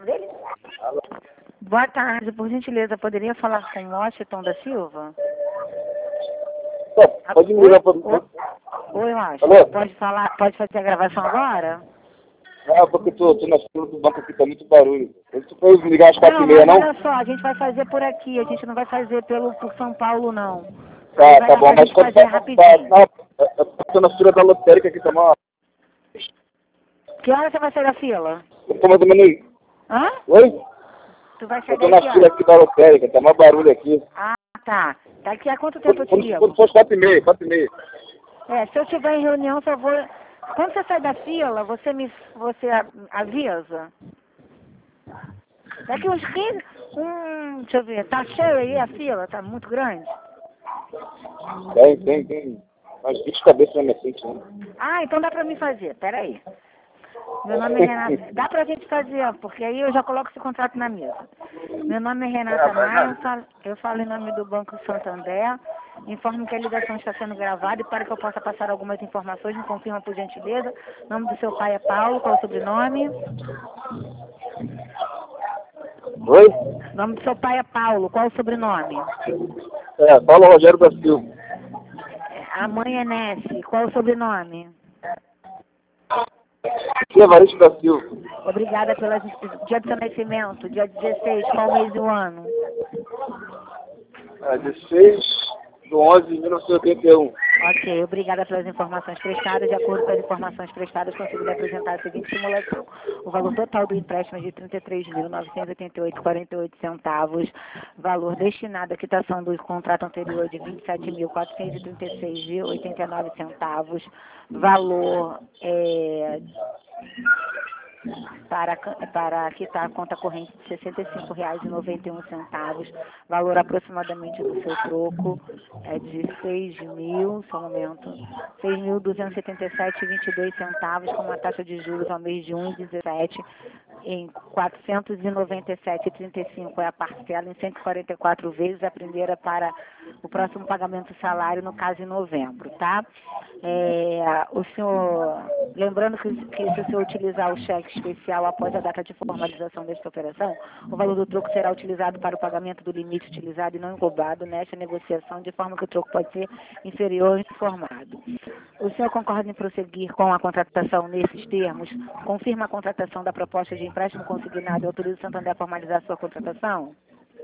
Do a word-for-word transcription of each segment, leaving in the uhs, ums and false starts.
dele? Alô? Boa tarde, por gentileza, poderia falar com Washington da Silva? Tá, pode me ligar para... Oi, Oi Washington, Alô? pode falar, pode fazer a gravação agora? Ah, porque eu tô, tô na fila do banco aqui, tá muito barulho. Tu pode me ligar às quatro Não, e meia, mas não? olha só, a gente vai fazer por aqui, a gente não vai fazer pelo, por São Paulo, não. Aí Tá, vai tá dar bom, pra mas gente pode fazer falar. Tá, rapidinho. não, eu eu tô na fila da lotérica aqui, tá mal. Que hora você vai sair da fila? Eu tô mais ou menos... Hã? Oi? Tu vai sair Eu tô daí que na fila hora? aqui da lotérica, tá mais barulho aqui. Ah, tá. Daqui a quanto tempo eu te Quando, ligo? quando for quatro e meia, quatro e meia. É, se eu tiver em reunião, só vou... Quando você sai da fila, você me você a- avisa. Daqui uns quinze... Hum, deixa eu ver. Tá cheio aí a fila? Tá muito grande? Tem, tem, tem. Umas vinte cabeças na minha frente, né? Ah, então dá pra mim fazer. Peraí. Meu nome é Renata. Dá pra gente fazer, ó, porque aí eu já coloco esse contrato na mesa. Meu nome é Renata Maia, eu falo, eu falo em nome do Banco Santander. Informo que a ligação está sendo gravada e para que eu possa passar algumas informações, me confirma por gentileza. O nome do seu pai é Paulo, qual é o sobrenome? Oi? O nome do seu pai é Paulo, qual é o sobrenome? É, Paulo Rogério da Silva. A mãe é Nessi, qual é o sobrenome? Aqui é Evaristo da Silva. Obrigada pela... Dia do seu nascimento, dia dezesseis, qual mês e o ano? É, dezesseis de onze de mil novecentos e oitenta e um. Ok, obrigada pelas informações prestadas. De acordo com as informações prestadas, consigo lhe apresentar a seguinte simulação. O valor total do empréstimo é de trinta e três mil novecentos e oitenta e oito vírgula quarenta e oito centavos. Valor destinado à quitação do contrato anterior de vinte e sete mil quatrocentos e trinta e seis vírgula oitenta e nove centavos. Valor é, para, para quitar a conta corrente de sessenta e cinco reais e noventa e um centavos. Valor aproximadamente do seu troco é de seis mil, só um momento, seis mil duzentos e setenta e sete vírgula vinte e dois centavos, com uma taxa de juros ao mês de um vírgula dezessete, em quatrocentos e noventa e sete vírgula trinta e cinco é a parcela, em cento e quarenta e quatro vezes, a primeira para o próximo pagamento do salário, no caso em novembro, tá? É, o senhor, lembrando que, que se o senhor utilizar o cheque especial após a data de formalização desta operação, o valor do troco será utilizado para o pagamento do limite utilizado e não englobado nesta negociação, de forma que o troco pode ser inferior ou informado. O senhor concorda em prosseguir com a contratação nesses termos? Confirma a contratação da proposta de empréstimo consignado e autoriza o Santander a formalizar sua contratação?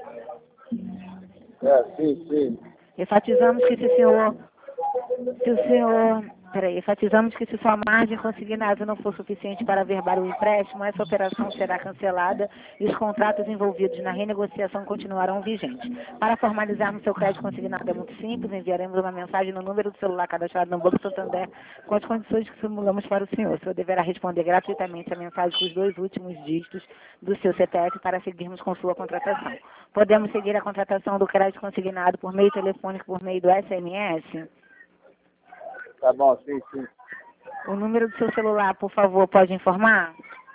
É, sim, sim. Enfatizamos que se o senhor Se o senhor, peraí, enfatizamos que se sua margem consignada não for suficiente para averbar o empréstimo, essa operação será cancelada e os contratos envolvidos na renegociação continuarão vigentes. Para formalizarmos seu crédito consignado é muito simples, enviaremos uma mensagem no número do celular cadastrado no Banco Santander com as condições que simulamos para o senhor. O senhor deverá responder gratuitamente a mensagem com os dois últimos dígitos do seu C P F para seguirmos com sua contratação. Podemos seguir a contratação do crédito consignado por meio telefônico, por meio do S M S? Tá bom, sim, sim. O número do seu celular, por favor, pode informar?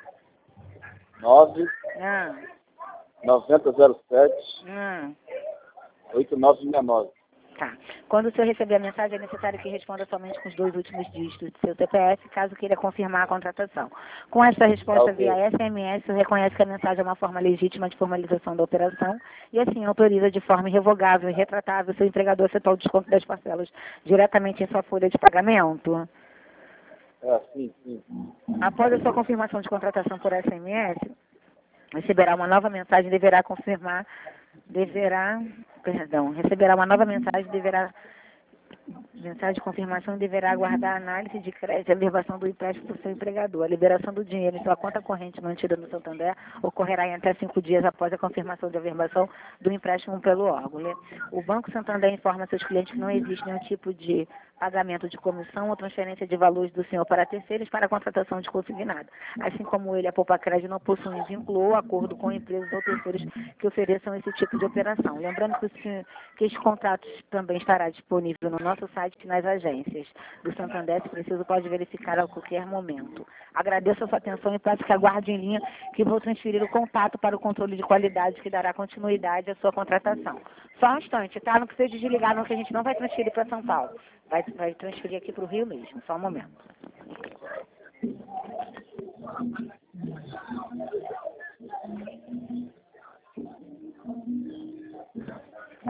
nove Ah, noventa zero sete ah, oito nove seis nove. tá. Quando o senhor receber a mensagem, é necessário que responda somente com os dois últimos dígitos do seu C P F, caso queira confirmar a contratação. Com esta resposta Tá, ok. via S M S, o senhor reconhece que a mensagem é uma forma legítima de formalização da operação e, assim, autoriza de forma irrevogável e retratável o seu empregador a efetuar o desconto das parcelas diretamente em sua folha de pagamento. É, sim, sim. Após a sua confirmação de contratação por S M S, receberá uma nova mensagem, deverá confirmar, deverá, perdão, receberá uma nova mensagem, deverá, mensagem de confirmação, deverá aguardar a análise de crédito e a averbação do empréstimo por seu empregador. A liberação do dinheiro em sua conta corrente mantida no Santander ocorrerá em até cinco dias após a confirmação de averbação do empréstimo pelo órgão. O Banco Santander informa seus clientes que não existe nenhum tipo de pagamento de comissão ou transferência de valores do senhor para terceiros para a contratação de consignado. Assim como ele, a Poupa Crédito não possui vínculo ou acordo com empresas ou terceiros que ofereçam esse tipo de operação. Lembrando que, o senhor, que este contrato também estará disponível no nosso site e nas agências do Santander, se preciso, pode verificar a qualquer momento. Agradeço a sua atenção e peço que aguarde em linha que vou transferir o contato para o controle de qualidade que dará continuidade à sua contratação. Só um instante, tá? Não precisa desligar não, que a gente não vai transferir para São Paulo. Vai, vai transferir aqui para o Rio mesmo, só um momento.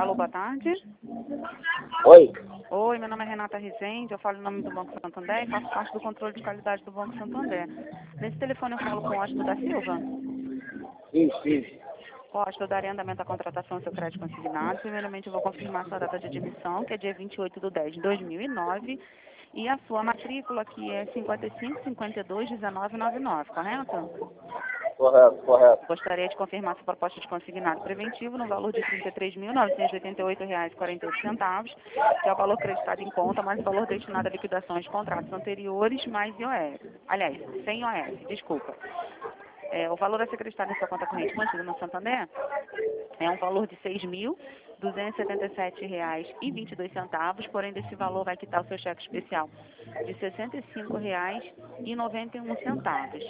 Alô, boa tarde. Oi. Oi, meu nome é Renata Rezende, eu falo em nome do Banco Santander e faço parte do controle de qualidade do Banco Santander. Nesse telefone eu falo com o Hóspede da Silva. Sim, sim. Hóspede, eu darei andamento à contratação do seu crédito consignado. Primeiramente eu vou confirmar a sua data de admissão, que é dia vinte e oito de dez de dois mil e nove, e a sua matrícula, que é cinquenta e cinco, cinquenta e dois, dezenove, noventa e nove, correto? Correto, correto. Gostaria de confirmar sua proposta de consignado preventivo no valor de trinta e três mil, novecentos e oitenta e oito reais e quarenta e oito centavos, que é o valor creditado em conta, mais o valor destinado à liquidação de contratos anteriores, mais I O S. Aliás, sem I O S, desculpa. É, o valor a ser creditado em sua conta corrente mantida no Santander é um valor de seis mil, duzentos e setenta e sete reais e vinte e dois centavos, porém desse valor vai quitar o seu cheque especial de sessenta e cinco reais e noventa e um centavos.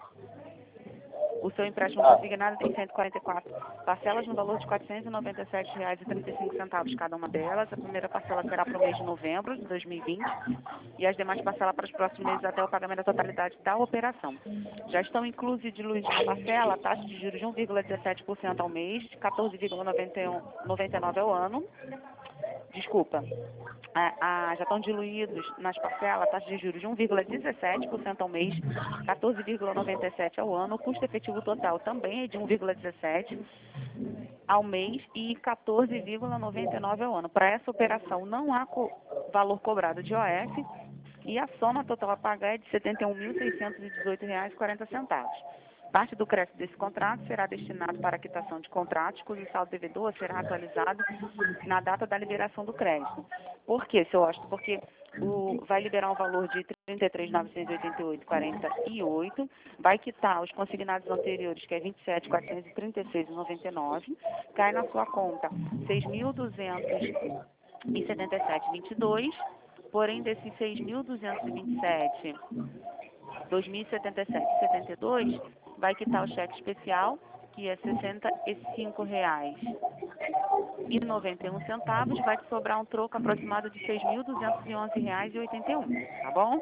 O seu empréstimo consignado tem cento e quarenta e quatro parcelas no valor de quatrocentos e noventa e sete reais e trinta e cinco centavos cada uma delas. A primeira parcela será para o mês de novembro de dois mil e vinte e as demais parcelas para os próximos meses até o pagamento da totalidade da operação. Já estão inclusos e diluídos na parcela a taxa de juros de um vírgula dezessete por cento ao mês, de quatorze vírgula noventa e nove ao ano. Desculpa. Ah, ah, já estão diluídos nas parcelas a taxa de juros de um vírgula dezessete por cento ao mês, quatorze vírgula noventa e sete por cento ao ano. O custo efetivo total também é de um vírgula dezessete por cento ao mês e quatorze vírgula noventa e nove por cento ao ano. Para essa operação não há co valor cobrado de I O F e a soma total a pagar é de setenta e um mil, seiscentos e dezoito reais e quarenta centavos. Parte do crédito desse contrato será destinado para a quitação de contratos, cujo saldo devedor será atualizado na data da liberação do crédito. Por quê, seu Austin? Porque o, vai liberar um valor de trinta e três mil, novecentos e oitenta e oito reais e quarenta e oito, vai quitar os consignados anteriores, que é vinte e sete mil, quatrocentos e trinta e seis reais e noventa e nove, cai na sua conta seis mil, duzentos e setenta e sete reais e vinte e dois, porém desses seis mil, duzentos e vinte e sete reais, dois mil e setenta e sete reais e setenta e dois, vai quitar o cheque especial, que é sessenta e cinco reais e noventa e um centavos, vai te sobrar um troco aproximado de seis mil, duzentos e onze reais e oitenta e um, tá bom?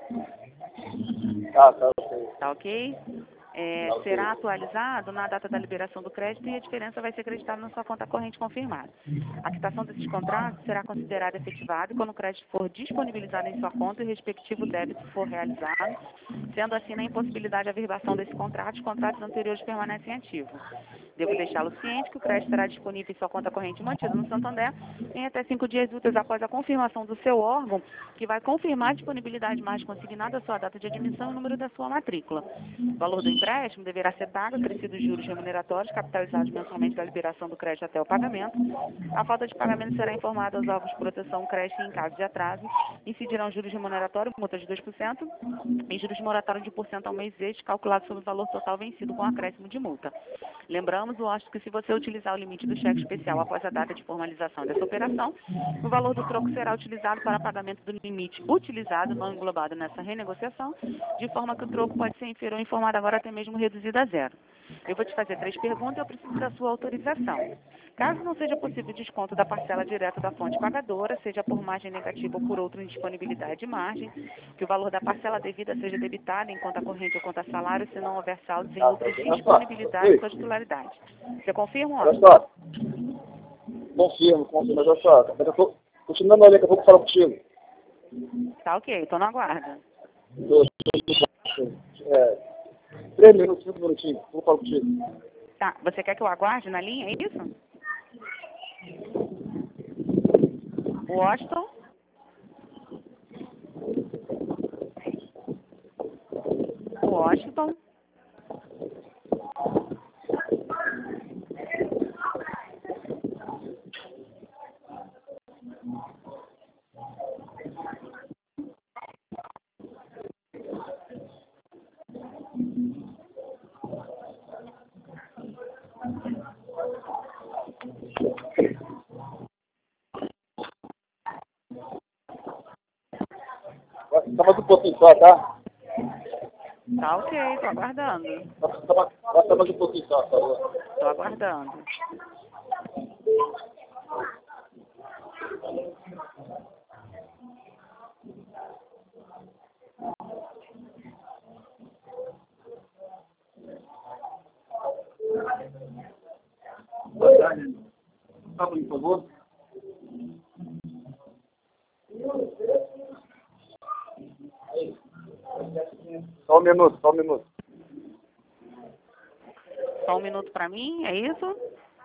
Tá, tá, ok. Tá ok? É, Tá, ok. será atualizado na data da liberação do crédito e a diferença vai ser creditada na sua conta corrente confirmada. A quitação desses contratos será considerada efetivada quando o crédito for disponibilizado em sua conta e o respectivo débito for realizado, sendo assim na impossibilidade de averbação desse contrato, os contratos anteriores permanecem ativos. Devo deixá-lo ciente que o crédito estará disponível em sua conta corrente mantida no Santander em até cinco dias úteis após a confirmação do seu órgão, que vai confirmar a disponibilidade de margem consignada, a sua data de admissão e o número da sua matrícula. O valor do empréstimo deverá ser pago, acrescidos juros remuneratórios, capitalizados mensalmente da liberação do crédito até o pagamento. A falta de pagamento será informada aos órgãos de proteção crédito e, em caso de atraso, incidirão juros remuneratórios, multa de dois por cento e juros moratórios de um por cento ao mês extra, calculado sobre o valor total vencido com acréscimo de multa. Lembramos, eu acho que se você utilizar o limite do cheque especial após a data de formalização dessa operação, o valor do troco será utilizado para pagamento do limite utilizado, não englobado nessa renegociação, de forma que o troco pode ser inferior informado agora até mesmo reduzido a zero. Eu vou te fazer três perguntas e eu preciso da sua autorização. Caso não seja possível o desconto da parcela direta da fonte pagadora, seja por margem negativa ou por outra indisponibilidade de margem, que o valor da parcela devida seja debitado em conta corrente ou conta salário, se não houver saldos em Tá, outra tá, tá. disponibilidade ou titularidade. Você confirma, Olha Oscar? só. Confirmo, confirmo. Mas olha só, daqui a pouco, continuando ali, daqui a pouco eu falo contigo. Tá ok, estou no aguardo. Dois, é, três minutos, cinco minutinhos. Vou falar contigo. Tá, você quer que eu aguarde na linha, é isso? Washington? Washington? Tá mais um pouquinho só, tá? Tá ok, tô aguardando. Tá, tá, mais- tá mais um pouquinho só, por favor. Tô aguardando. Boa tarde. Tá, por favor? Só um minuto, só um minuto. Só um minuto para mim, é isso?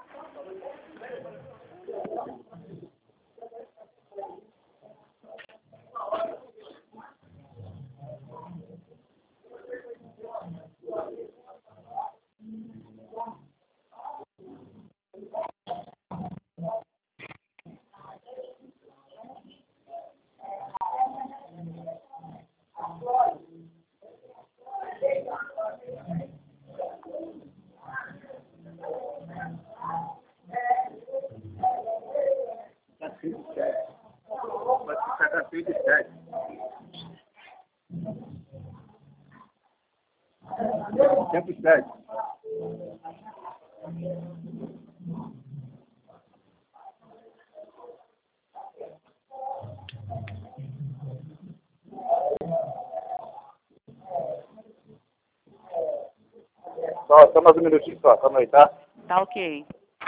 cento e sete. Só, só mais um minutinho só, calma aí, tá? Tá ok.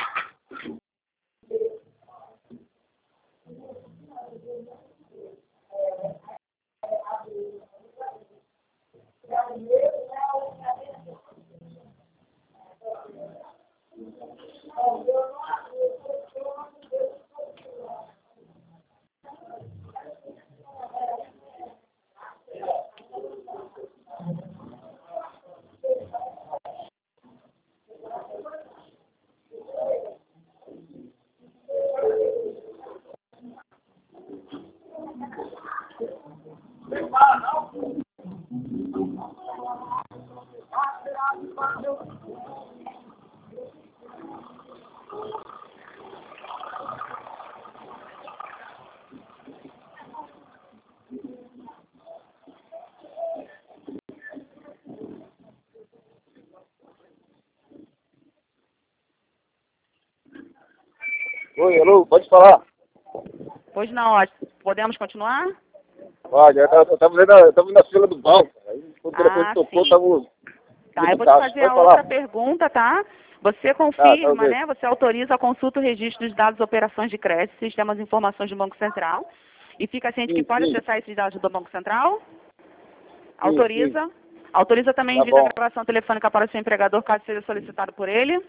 Oi, alô, pode falar? Pois não, ó, podemos continuar? Olha, eu tava vendo, eu tava na fila do banco. Aí o telefone Ah, tocou, sim. tava... Tá, eu vou te fazer Pode a falar. outra pergunta, tá? Você confirma, Tá, tá ok. né? Você autoriza a consulta e o registro dos dados operações de crédito, sistemas de informações do Banco Central. E fica ciente que Sim, pode sim. acessar esses dados do Banco Central? Sim, Autoriza? Autoriza também Tá envio da bom. gravação telefônica para o seu empregador, caso seja solicitado por ele?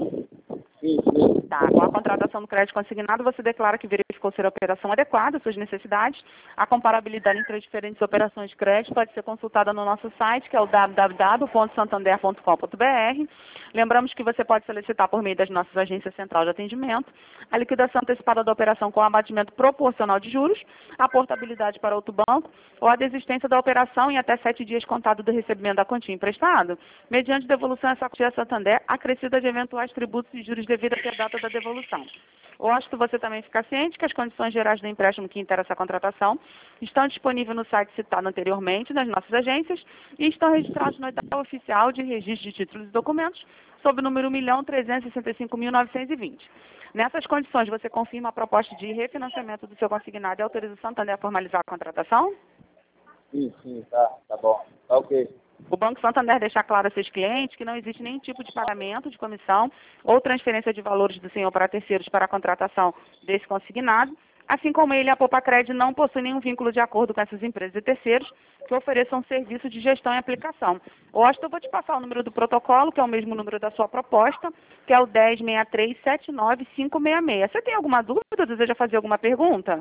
Sim, sim. Tá, com a contratação do crédito consignado, você declara que verificou ser a operação adequada às suas necessidades. A comparabilidade entre as diferentes operações de crédito pode ser consultada no nosso site, que é o w w w ponto santander ponto com ponto b r. Lembramos que você pode solicitar por meio das nossas agências central de atendimento a liquidação antecipada da operação com abatimento proporcional de juros, a portabilidade para outro banco ou a desistência da operação em até sete dias contado do recebimento da quantia emprestada, mediante devolução essa quantia a Santander acrescida de eventuais tributos e juros devido até a data da devolução. Eu acho que você também fica ciente que as condições gerais do empréstimo que interessa a contratação estão disponíveis no site citado anteriormente, nas nossas agências, e estão registrados no edital oficial de registro de títulos e documentos, sob o número um milhão trezentos e sessenta e cinco mil novecentos e vinte. Nessas condições, você confirma a proposta de refinanciamento do seu consignado e autoriza o Santander a formalizar a contratação? Sim, sim, tá, tá bom. Tá ok. O Banco Santander deixa claro a seus clientes que não existe nenhum tipo de pagamento de comissão ou transferência de valores do senhor para terceiros para a contratação desse consignado, assim como ele, a Popacred, não possui nenhum vínculo de acordo com essas empresas e terceiros que ofereçam serviço de gestão e aplicação. Washington, eu vou te passar o número do protocolo, que é o mesmo número da sua proposta, que é o dez, sessenta e três, setenta e nove, quinhentos e sessenta e seis. Você tem alguma dúvida? Deseja fazer alguma pergunta?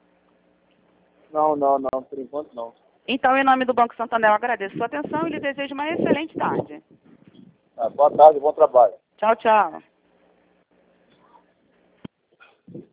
Não, não, não, por enquanto não. Então, em nome do Banco Santander, eu agradeço a sua atenção e lhe desejo uma excelente tarde. Tá, boa tarde, bom trabalho. Tchau, tchau.